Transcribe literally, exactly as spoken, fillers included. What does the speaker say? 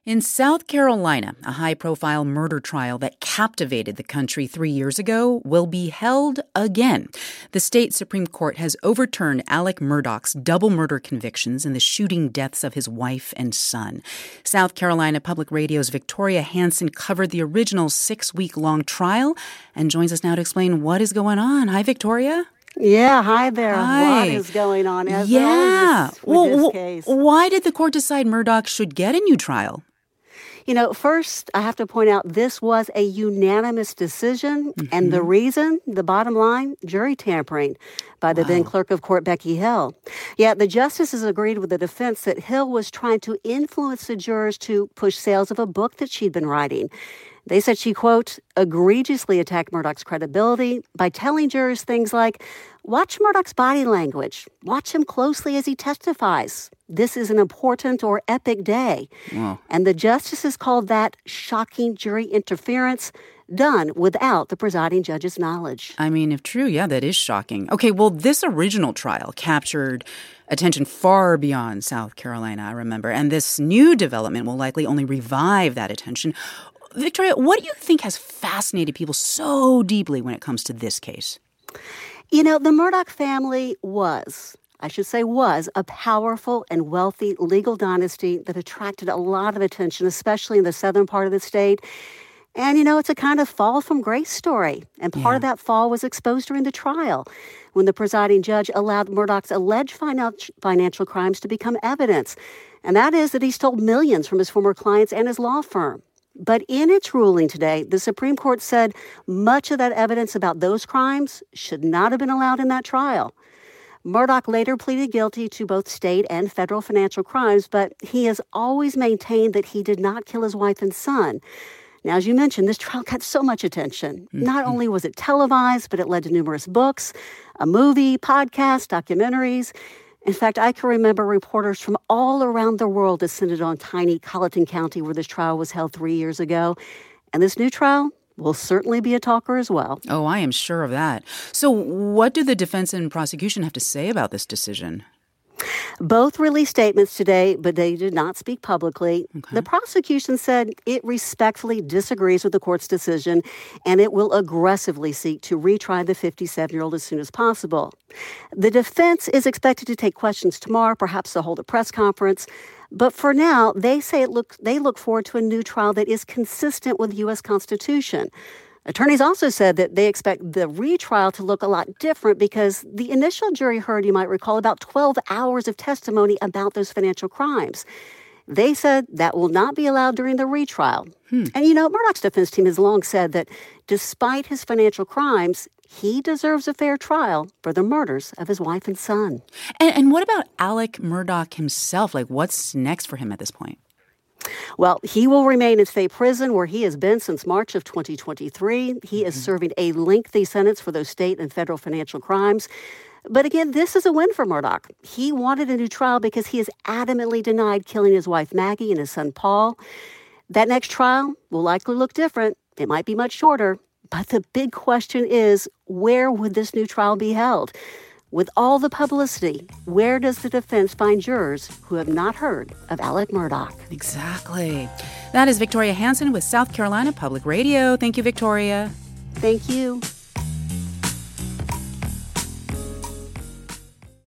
In South Carolina, a high-profile murder trial that captivated the country three years ago will be held again. The state Supreme Court has overturned Alec Murdaugh's double murder convictions in the shooting deaths of his wife and son. South Carolina Public Radio's Victoria Hanson covered the original six-week-long trial and joins us now to explain what is going on. Hi, Victoria. Yeah, hi there. Hi. What is going on? As yeah. With well, this case. Why did the court decide Murdaugh should get a new trial? You know, first, I have to point out this was a unanimous decision. Mm-hmm. And the reason, the bottom line, jury tampering by the wow. then clerk of court, Becky Hill. Yeah, the justices agreed with the defense that Hill was trying to influence the jurors to push sales of a book that she'd been writing. They said she, quote, egregiously attacked Murdaugh's credibility by telling jurors things like, watch Murdaugh's body language, watch him closely as he testifies. This is an important or epic day. Wow. And the justices called that shocking jury interference done without the presiding judge's knowledge. I mean, if true, yeah, that is shocking. Okay, well, this original trial captured attention far beyond South Carolina, I remember, and this new development will likely only revive that attention. Victoria, what do you think has fascinated people so deeply when it comes to this case? You know, the Murdaugh family was, I should say was, a powerful and wealthy legal dynasty that attracted a lot of attention, especially in the southern part of the state. And, you know, it's a kind of fall from grace story. And part yeah. of that fall was exposed during the trial when the presiding judge allowed Murdaugh's alleged financial crimes to become evidence. And that is that he stole millions from his former clients and his law firm. But in its ruling today, the Supreme Court said much of that evidence about those crimes should not have been allowed in that trial. Murdaugh later pleaded guilty to both state and federal financial crimes, but he has always maintained that he did not kill his wife and son. Now, as you mentioned, this trial got so much attention. Mm-hmm. Not only was it televised, but it led to numerous books, a movie, podcasts, documentaries. In fact, I can remember reporters from all around the world descended on tiny Colleton County where this trial was held three years ago. And this new trial will certainly be a talker as well. Oh, I am sure of that. So what do the defense and prosecution have to say about this decision? Both released statements today, but they did not speak publicly. Okay. The prosecution said it respectfully disagrees with the court's decision, and it will aggressively seek to retry the fifty-seven-year-old as soon as possible. The defense is expected to take questions tomorrow. Perhaps they'll hold a press conference. But for now, they say it look, they look forward to a new trial that is consistent with the U S Constitution. Attorneys also said that they expect the retrial to look a lot different because the initial jury heard, you might recall, about twelve hours of testimony about those financial crimes. They said that will not be allowed during the retrial. Hmm. And, you know, Murdaugh's defense team has long said that despite his financial crimes, he deserves a fair trial for the murders of his wife and son. And, and what about Alec Murdaugh himself? Like, what's next for him at this point? Well, he will remain in state prison where he has been since March of twenty twenty-three. He mm-hmm. is serving a lengthy sentence for those state and federal financial crimes. But again, this is a win for Murdaugh. He wanted a new trial because he has adamantly denied killing his wife Maggie and his son Paul. That next trial will likely look different. It might be much shorter. But the big question is, where would this new trial be held? With all the publicity, where does the defense find jurors who have not heard of Alec Murdaugh? Exactly. That is Victoria Hanson with South Carolina Public Radio. Thank you, Victoria. Thank you.